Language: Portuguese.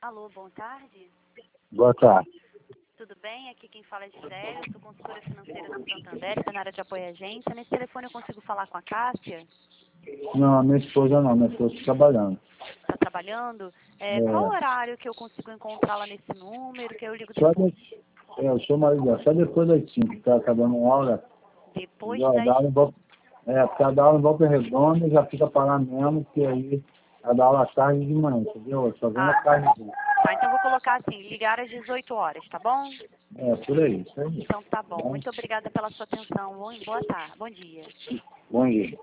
Alô, boa tarde. Boa tarde. Tudo bem? Aqui quem fala é Gisele, eu sou consultora financeira do Santander, está na área de apoio à agência. Nesse telefone eu consigo falar com a Cássia? Não, minha esposa não, minha esposa está trabalhando. Está trabalhando? Qual o horário que eu consigo encontrá-la nesse número, que eu ligo Só depois? eu sou marido dela, só depois das 5, que está acabando uma aula. Depois Já das... dá aula em volta, porque a da aula em volta redonda já fica parado mesmo, porque aí a da aula à tarde e de manhã, entendeu? Eu só venho à tarde. Tá, então vou colocar assim, ligar às 18 horas, tá bom? Por aí, isso aí. Então tá bom. Muito obrigada pela sua atenção. Boa tarde, bom dia. Bom dia.